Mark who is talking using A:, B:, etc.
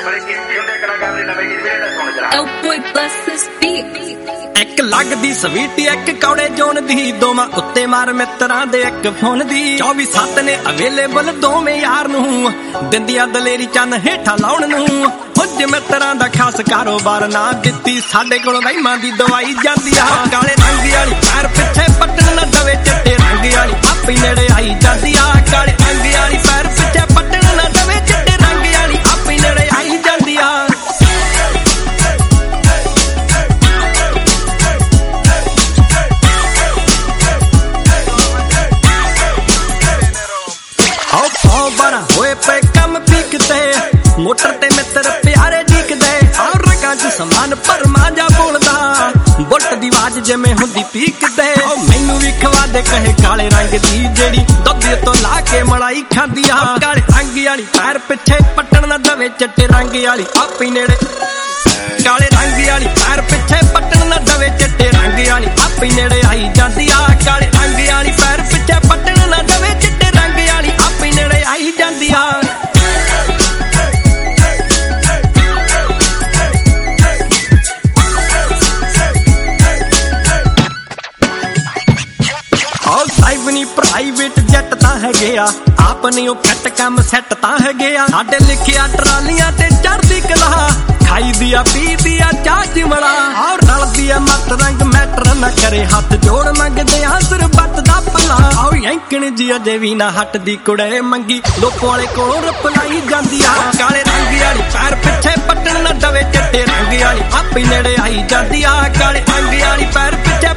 A: Oh boy, bless this beat.
B: ਇੱਕ ਲੱਗਦੀ sweet ਇੱਕ ਕੌੜੇ ਜੋਨ ਦੀ ਦੋਵਾਂ ਉੱਤੇ ਮਾਰ ਮਿੱਤਰਾਂ ਦੇ ਇੱਕ ਫੋਨ ਦੀ 24/7 ਨੇ ਅਵੇਲੇਬਲ ਦੋਵੇਂ ਯਾਰ ਨੂੰ ਦਿੰਦੀਆਂ ਦਲੇਰੀ ਚੰਨ ਹੇਠਾਂ ਲਾਉਣ ਨੂੰ ਕੁਝ ਮਿੱਤਰਾਂ ਦਾ ਖਾਸ ਕਾਰੋਬਾਰ ਨਾ ਦਿੱਤੀ ਸਾਡੇ ਕੋਲ ਵਹਿਮਾਂ ਦੀ ਦਵਾਈ ਜਾਂਦੀ ਆ ਕਾਲੇ ਰੰਗ ਵਾਲੀ ਪੈਰ ਪਿੱਛੇ ਪੱਟਣ ਨਾ ਦਵੇ ਚਿੱਟੇ ਰੰਗ ਵਾਲੀ ਆਪੇ ਨੇੜੇ ਆਈ ਜਾਂਦੀ ਆ ਕਾਲੇ ਰੰਗ ਵਾਲੀ ਪੈਰ ਪਿੱਛੇ ਪੱਟਣ ਨਾ ਦਵੇ ਚਿੱਟੇ ਰੰਗ ਵਾਲੀ ਆਪੇ ਨੇੜੇ ਆਈ ਜਾਂਦੀ ਆ ਹੋਏ ਪਏ ਕੰਮ ਪੀਕਦੇ ਮੋਟਰ ਤੇ ਮਿੱਤਰ ਪਿਆਰੇ ਡੀਕਦੇ ਔਰ ਰਗਾਂ 'ਚ ਸਮਾਨ ਭਰਮਾ ਜਾ ਬੋਲਦਾ ਬੁੱਟ ਦੀ ਆਵਾਜ਼ ਜਿਵੇਂ ਹੁੰਦੀ ਪੀਕਦੇ ਮੈਨੂੰ ਵੀ ਖਵਾ ਦੇ ਕਹੇ ਕਾਲੇ ਰੰਗ ਦੀ ਜਿਹੜੀ ਦੁੱਧ ਤੋਂ ਲਾ ਕੇ ਮਲਾਈ ਖਾਂਦੀ ਆ ਕਾਲੇ ਰੰਗ ਵਾਲੀ ਪੈਰ ਪਿੱਛੇ ਪੱਟਣ ਨਾ ਦਵੇ ਚਿੱਟੇ ਰੰਗ ਵਾਲੀ ਆਪੇ ਨੇੜੇ ਕਾਲੇ ਰੰਗ ਵਾਲੀ ਪੈਰ ਪਿੱਛੇ ਪੱਟਣ ਨਾ ਦਵੇ ਚਿੱਟੇ ਰੰਗ ਵਾਲੀ ਆਪੇ ਨੇੜੇ ਆਈ ਜਾਂਦੀ ਆ ਕਾਲੇ ਰੰਗ ਵਾਲੀ ਪੈਰ ਪਿੱਛੇ ਪੱਟਣ ਨਾ ਦਵੇ ਚਿੱਟੇ ਰੰਗ ਵਾਲੀ ਆਪੇ ਨੇੜੇ ਆਈ ਜਾਂਦੀ ਆ ਪ੍ਰਾਈਵੇਟ ਜੱਟ ਤਾਂ ਹੈਗੇ ਆ ਆਪਨੇ ਉਹ ਫਿੱਟ ਕੰਮ ਸੈੱਟ ਤਾਂ ਹੈਗੇ ਆ ਸਾਡੇ ਲਿਖਿਆ ਟਰਾਲੀਆਂ ਤੇ ਚੜਦੀ ਕਲਾ ਖਾਈ ਦੀ ਆ ਪੀ ਦੀ ਆ ਚਾਹ ਚਿਮੜਾ ਔਰ ਰਲਦੀ ਆ ਮੱਤ ਰੰਗ ਮੈਟਰ ਨਾ ਕਰੇ ਹੱਥ ਜੋੜ ਮੰਗਦੇ ਆ ਸਰਬੱਤ ਦਾ ਭਲਾ ਆਓ ਯੰਕਣ ਜੀ ਅਜੇ ਵੀ ਨਾ ਹੱਟਦੀ ਕੁੜੇ ਮੰਗੀ ਲੋਕੋ ਵਾਲੇ ਕੋਲੋਂ ਰਪਲਾਈ ਜਾਂਦੀ ਆ ਕਾਲੇ ਰੰਗ ਵਾਲੀ ਪੈਰ ਪਿੱਛੇ ਪੱਟਣ ਨਾ ਦਵੇ ਚਿੱਟੇ ਰੰਗ ਵਾਲੀ ਆਪੇ ਨੇੜੇ ਆਈ ਜਾਂਦੀ ਆ ਕਾਲੇ ਰੰਗ ਵਾਲੀ ਪੈਰ ਪਿੱਛੇ